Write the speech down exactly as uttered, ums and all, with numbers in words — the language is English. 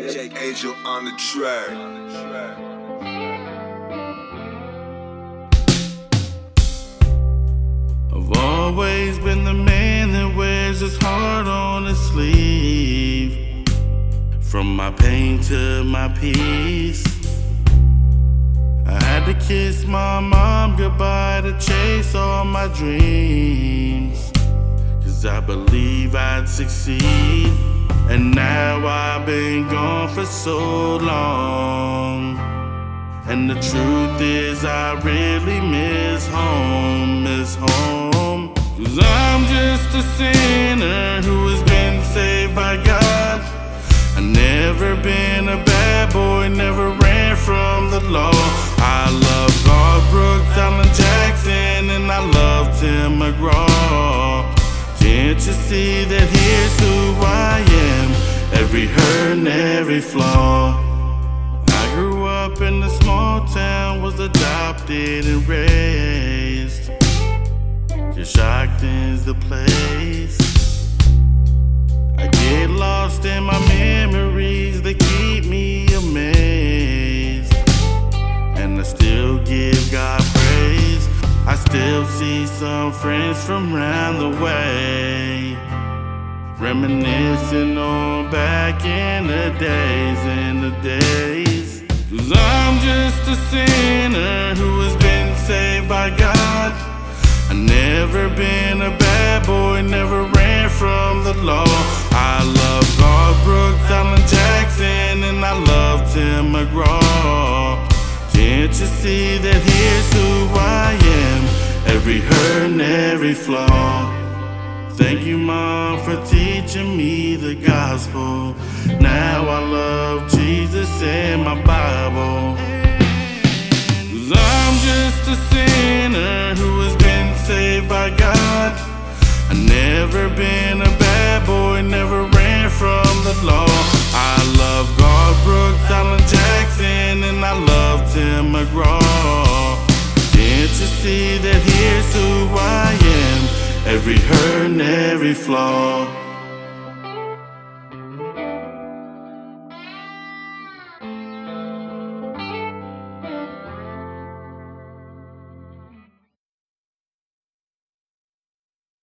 Jake Angel on the track. I've always been the man that wears his heart on his sleeve. From my pain to my peace, I had to kiss my mom goodbye to chase all my dreams, 'cause I believe I'd succeed. And now I've been gone for so long, and the truth is I really miss home, miss home. 'Cause I'm just a sinner who has been saved by God. I've never been a bad boy, never ran from the law. I love Garth Brooks, Alan Jackson, and I love Tim McGraw. Can't you see that here's who I am? Every hurt and every flaw. I grew up in a small town, was adopted and raised. Coshocton's the place. I get lost in my memories, they keep me amazed. And I still give God praise. I still see some friends from round the way, reminiscing on back in the days, in the days. 'Cause I'm just a sinner who has been saved by God. I've never been a bad boy, never ran from the law. I love Garth Brooks, Alan Jackson, and I love Tim McGraw. Can't you see that here's who I am? Every hurt and every flaw. Thank you, Mom, for teaching me the gospel. Now I love Jesus and my Bible. 'Cause I'm just a sinner who has been saved by God. I've never been a bad boy, never ran from the law. I love Garth Brooks, Alan Jackson, and I love Tim McGraw. Can't you see that here's who I am? Every hurt and every flaw.